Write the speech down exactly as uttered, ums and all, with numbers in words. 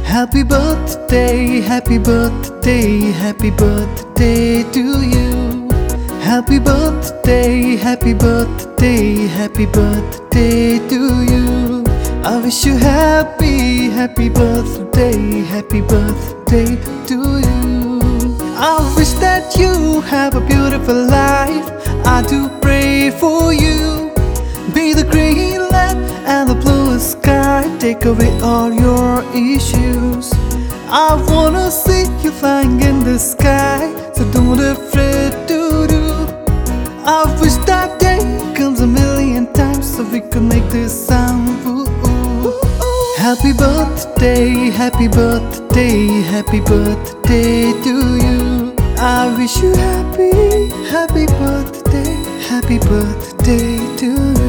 Happy birthday, happy birthday, happy birthday to you. Happy birthday, happy birthday, happy birthday to you. I wish you happy, happy birthday, happy birthday to you. I wish that you have a beautiful life. I do pray for you. Be the green land and the blue sky, take away all your issues. I wanna see you flying in the sky, so don't afraid to do. I wish that day comes a million times, so we could make this sound. Ooh, ooh. Happy birthday, happy birthday, happy birthday to you. I wish you happy, happy birthday, happy birthday to you.